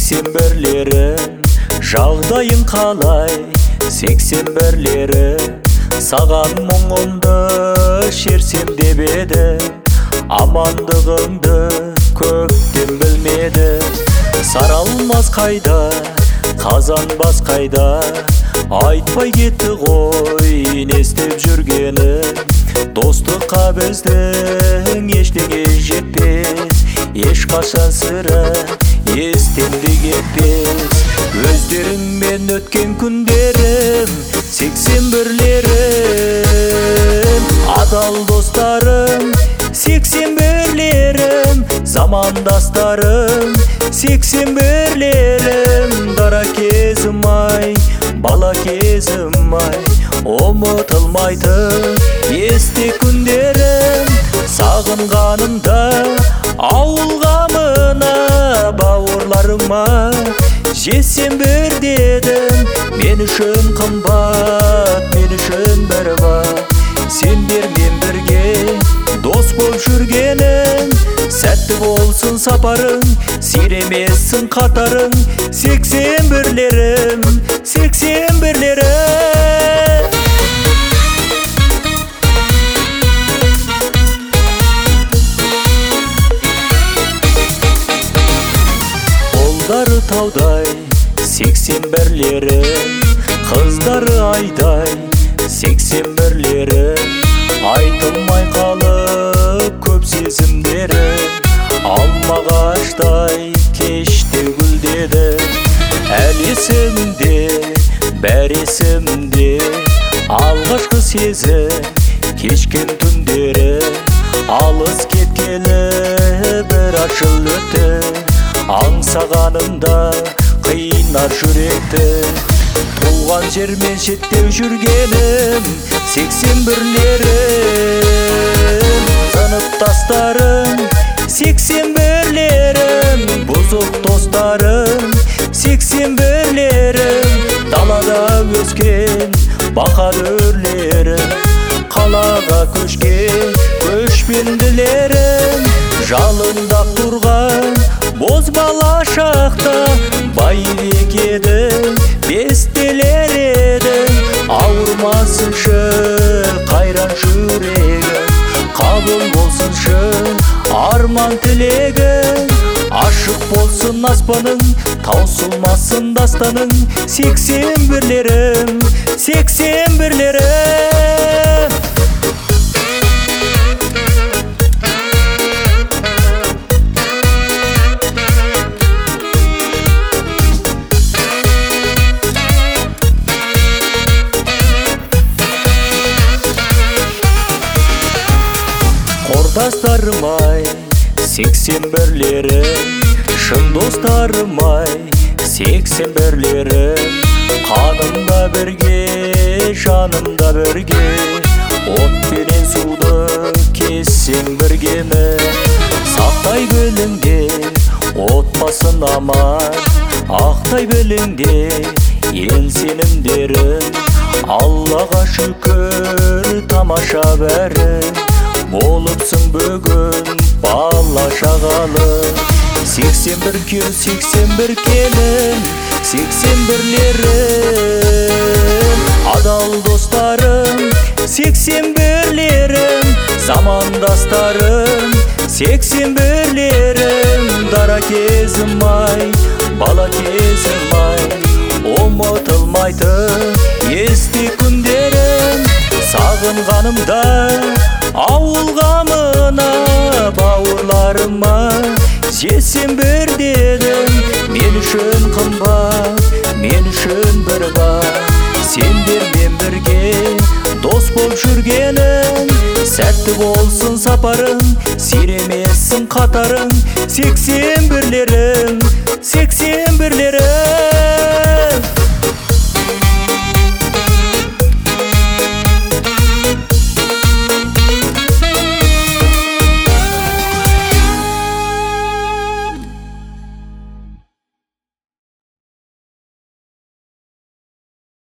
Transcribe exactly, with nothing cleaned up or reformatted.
сексен бірлерім жағдайың қалай? Сексен бірлері саған мұңымды шерсем деп еді, амандығыңды көптен білмеді. Саралмас қайда, қазанбас қайда, айтпай кетті ғой не істеп жүргенін. Достыққа біздің ештеңе жетпес, ешқашан сірә естен де кетпес. Өздеріңмен өткен күндерім сексен бірлерім, адал достарым сексен бірлерім, замандастарым сексен бірлерім. Дара кезім ай, бала кезім ай, ұмытылмайтын есте күндерім. Сағынғанымда ауылға мына бауырларыма жетсем бір дедім. Мен үшін қымбат, мен үшін бір бар, сендермен бірге дос болып жүргенім. Сәтті болсын сапарың, сиремесін қатарың, сексен бірлерім, сексен бірлерім. Қолдары таудай сексен бірлерім, қыздары айдай сексен бірлерім. Айтылмай қалып көп сезімдері, алмағаштай кеште гүлдеді. Әл есімде, бәр есімде, алғашқы сезім кешкен түндері. Алыс кеткелі бір жыл өтті, аңсағанымда қиынар жүректі. Туған жермен шеттеу жүргенім сексен бірлерім, сыныптастарым сексен бірлерім, бұзық достарым сексен бірлерім. Далада өскен баһадүрлерім, қалаға көшкен көшпенділерім. Жалында тұрған бозбала шақта байбек едің, бестелер едің. Ауырмасыншы қайран жүрегім, қабыл болсыншы арман тілегім. Ашық болсын аспаның, таусылмасын дастаның, сексен бірлерім, сексен бірлерім. Құрдастарым ай, сексен бірлерім, шын достарым ай, сексен бірлерім. Қанымда бірге, жанымда бірге, от пенен суды кессең біргені. Сақтай біліңдер отбасын аман, ақтай біліңдер ел сенімдерін. Аллаға шүкір тамаша бәрі, болыпсың бүгін бала шағалы. Сексен бір күйеу, сексен бір келін, сексен бірлерім, адал достарым сексен бірлерім, замандастарым сексен бірлерім. Дара кезім ай, бала кезім ай, ұмытылмайтын есте күндерім. Сағынғанымда ауылға мына бауырларыма жетсем бір дедім. Мен үшін қымбат, мен үшін бір бар, сендермен бірге дос болып жүргенім. Сәтті болсын сапарың, сиремесін қатарың, сексен бірлерім, сексен бірлерім.